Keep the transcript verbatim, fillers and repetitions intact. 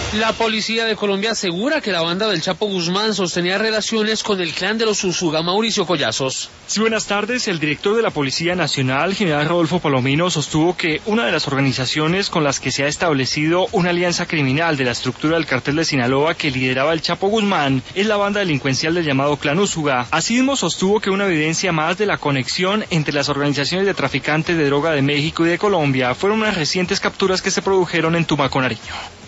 La policía de Colombia asegura que la banda del Chapo Guzmán sostenía relaciones con el clan de los Usuga. Mauricio Collazos. Sí, buenas tardes. El director de la Policía Nacional, general Rodolfo Palomino, sostuvo que una de las organizaciones con las que se ha establecido una alianza criminal de la estructura del cartel de Sinaloa que lideraba el Chapo Guzmán es la banda delincuencial del llamado clan Usuga. Asimismo, sostuvo que una evidencia más de la conexión entre las organizaciones de traficantes de droga de México y de Colombia fueron unas recientes capturas que se produjeron en Tumaco, Nariño.